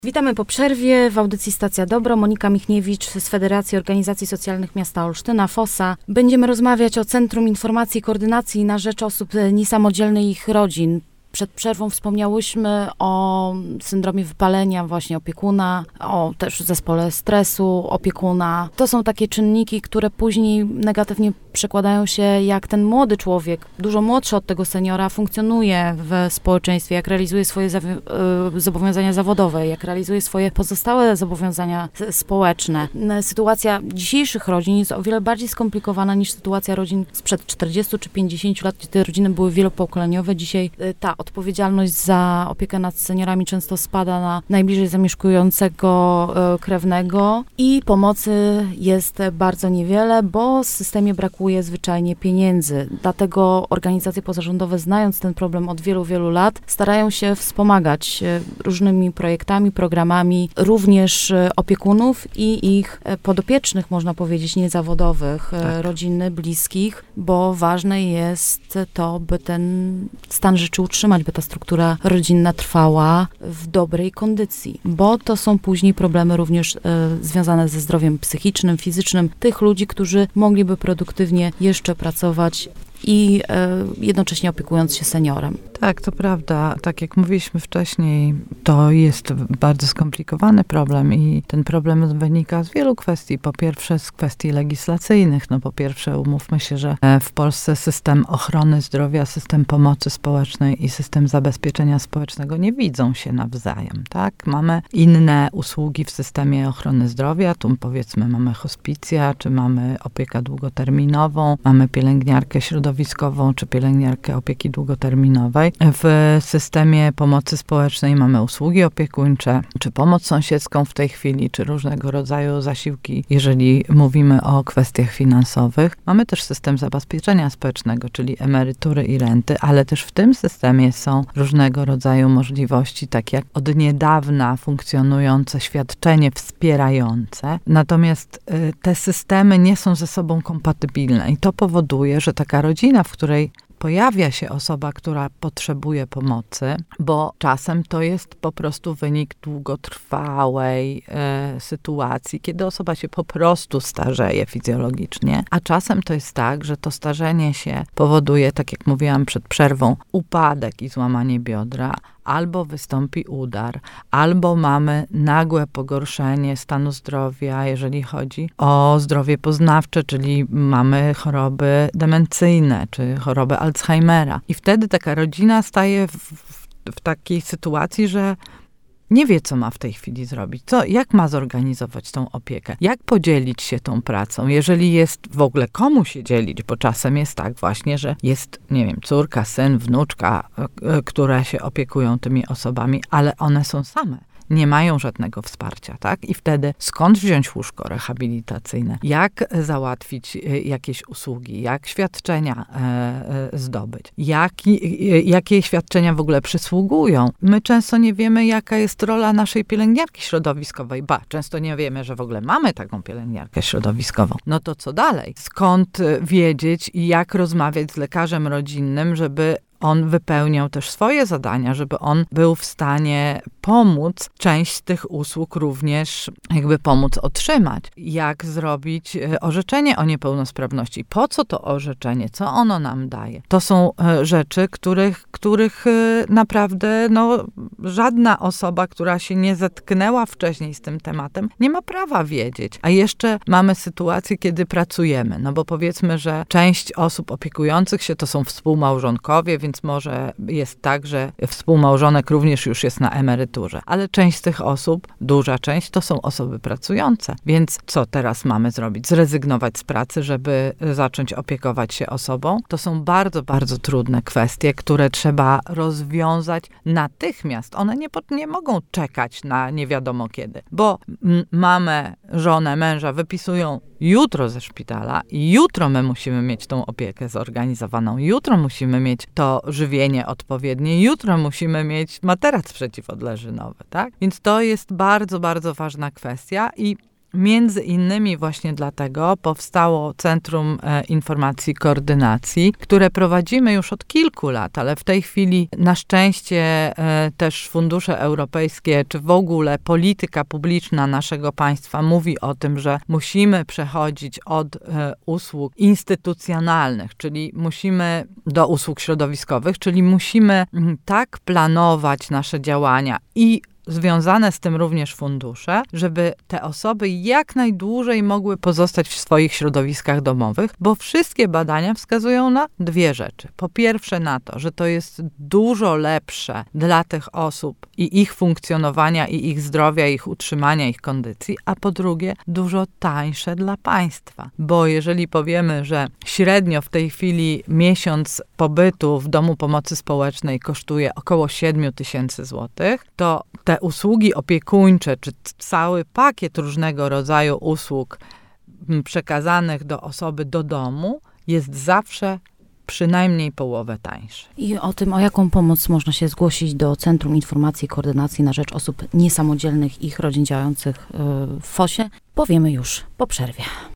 Witamy po przerwie w audycji Stacja Dobro. Monika Michniewicz z Federacji Organizacji Socjalnych Miasta Olsztyna, FOSA. Będziemy rozmawiać o Centrum Informacji i Koordynacji na rzecz osób niesamodzielnych i ich rodzin. Przed przerwą wspomniałyśmy o syndromie wypalenia właśnie opiekuna, o też zespole stresu opiekuna. To są takie czynniki, które później negatywnie przekładają się, jak ten młody człowiek, dużo młodszy od tego seniora, funkcjonuje w społeczeństwie, jak realizuje swoje zobowiązania zawodowe, jak realizuje swoje pozostałe zobowiązania społeczne. Sytuacja dzisiejszych rodzin jest o wiele bardziej skomplikowana niż sytuacja rodzin sprzed 40 czy 50 lat, gdzie te rodziny były wielopokoleniowe. Dzisiaj ta odpowiedzialność za opiekę nad seniorami często spada na najbliżej zamieszkującego krewnego i pomocy jest bardzo niewiele, bo w systemie brakuje zwyczajnie pieniędzy. Dlatego organizacje pozarządowe, znając ten problem od wielu, wielu lat, starają się wspomagać różnymi projektami, programami, również opiekunów i ich podopiecznych, można powiedzieć, niezawodowych, rodziny, bliskich, bo ważne jest to, by ten stan rzeczy utrzymać, by ta struktura rodzinna trwała w dobrej kondycji, bo to są później problemy również związane ze zdrowiem psychicznym, fizycznym tych ludzi, którzy mogliby produktywnie jeszcze pracować i jednocześnie opiekując się seniorem. Tak, to prawda. Tak jak mówiliśmy wcześniej, to jest bardzo skomplikowany problem i ten problem wynika z wielu kwestii. Po pierwsze z kwestii legislacyjnych. Po pierwsze umówmy się, że w Polsce system ochrony zdrowia, system pomocy społecznej i system zabezpieczenia społecznego nie widzą się nawzajem, tak? Mamy inne usługi w systemie ochrony zdrowia. Tu powiedzmy mamy hospicja, czy mamy opiekę długoterminową, mamy pielęgniarkę środowiskową, czy pielęgniarkę opieki długoterminowej. W systemie pomocy społecznej mamy usługi opiekuńcze, czy pomoc sąsiedzką w tej chwili, czy różnego rodzaju zasiłki, jeżeli mówimy o kwestiach finansowych. Mamy też system zabezpieczenia społecznego, czyli emerytury i renty, ale też w tym systemie są różnego rodzaju możliwości, tak jak od niedawna funkcjonujące świadczenie wspierające. Natomiast te systemy nie są ze sobą kompatybilne i to powoduje, że taka rodzina, w której pojawia się osoba, która potrzebuje pomocy, bo czasem to jest po prostu wynik długotrwałej sytuacji, kiedy osoba się po prostu starzeje fizjologicznie, a czasem to jest tak, że to starzenie się powoduje, tak jak mówiłam przed przerwą, upadek i złamanie biodra, albo wystąpi udar, albo mamy nagłe pogorszenie stanu zdrowia, jeżeli chodzi o zdrowie poznawcze, czyli mamy choroby demencyjne, czy chorobę Alzheimera. I wtedy taka rodzina staje w takiej sytuacji, że nie wie, co ma w tej chwili zrobić. Jak ma zorganizować tą opiekę? Jak podzielić się tą pracą? Jeżeli jest w ogóle komu się dzielić, bo czasem jest tak właśnie, że jest, nie wiem, córka, syn, wnuczka, które się opiekują tymi osobami, ale one są same. Nie mają żadnego wsparcia, tak? I wtedy skąd wziąć łóżko rehabilitacyjne? Jak załatwić jakieś usługi? Jak świadczenia zdobyć? Jakie świadczenia w ogóle przysługują? My często nie wiemy, jaka jest rola naszej pielęgniarki środowiskowej. Często nie wiemy, że w ogóle mamy taką pielęgniarkę środowiskową. No to co dalej? Skąd wiedzieć i jak rozmawiać z lekarzem rodzinnym, żeby on wypełniał też swoje zadania, żeby on był w stanie pomóc część z tych usług również pomóc otrzymać. Jak zrobić orzeczenie o niepełnosprawności? Po co to orzeczenie? Co ono nam daje? To są rzeczy, których naprawdę żadna osoba, która się nie zetknęła wcześniej z tym tematem, nie ma prawa wiedzieć. A jeszcze mamy sytuację, kiedy pracujemy, bo powiedzmy, że część osób opiekujących się to są współmałżonkowie, więc może jest tak, że współmałżonek również już jest na emeryturze. Ale część z tych osób, duża część, to są osoby pracujące. Więc co teraz mamy zrobić? Zrezygnować z pracy, żeby zacząć opiekować się osobą? To są bardzo, bardzo trudne kwestie, które trzeba rozwiązać natychmiast. One nie mogą czekać na nie wiadomo kiedy. Bo mamę, żonę, męża wypisują jutro ze szpitala i jutro my musimy mieć tą opiekę zorganizowaną. Jutro musimy mieć to żywienie odpowiednie. Jutro musimy mieć materac przeciwodleżynowy, tak? Więc to jest bardzo, bardzo ważna kwestia i między innymi właśnie dlatego powstało Centrum Informacji i Koordynacji, które prowadzimy już od kilku lat, ale w tej chwili na szczęście też fundusze europejskie, czy w ogóle polityka publiczna naszego państwa mówi o tym, że musimy przechodzić od usług instytucjonalnych, czyli musimy do usług środowiskowych, czyli musimy tak planować nasze działania i związane z tym również fundusze, żeby te osoby jak najdłużej mogły pozostać w swoich środowiskach domowych, bo wszystkie badania wskazują na dwie rzeczy. Po pierwsze na to, że to jest dużo lepsze dla tych osób i ich funkcjonowania, i ich zdrowia, ich utrzymania, ich kondycji, a po drugie dużo tańsze dla państwa. Bo jeżeli powiemy, że średnio w tej chwili miesiąc pobytu w domu pomocy społecznej kosztuje około 7 000 złotych, to te usługi opiekuńcze, czy cały pakiet różnego rodzaju usług przekazanych do osoby do domu jest zawsze przynajmniej połowę tańszy. I o tym, o jaką pomoc można się zgłosić do Centrum Informacji i Koordynacji na rzecz osób niesamodzielnych i ich rodzin działających w FOS-ie, powiemy już po przerwie.